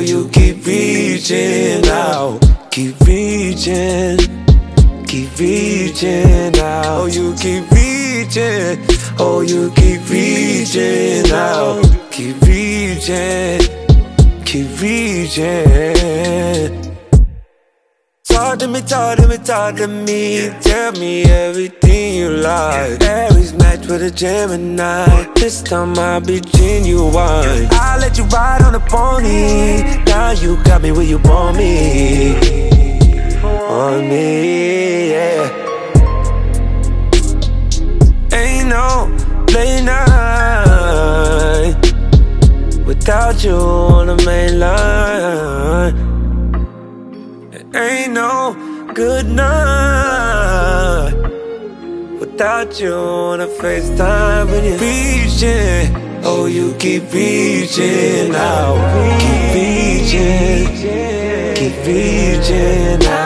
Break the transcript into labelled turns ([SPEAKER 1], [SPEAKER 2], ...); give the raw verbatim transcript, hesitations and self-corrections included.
[SPEAKER 1] you keep reaching out, keep reaching, keep reaching out. Oh, you keep reaching, oh, you keep reaching out, keep reaching, keep reaching. Talk to me, talk to me, talk to me. Tell me everything you like. Aries match with a Gemini. This time I'll be genuine. I'll let you ride on the pony. Now you got me where you want me. On me, yeah. Ain't no late night without you on the main line. Ain't no good night without you on a FaceTime. When you're reaching, oh, you keep reaching out, keep reaching, keep reaching out.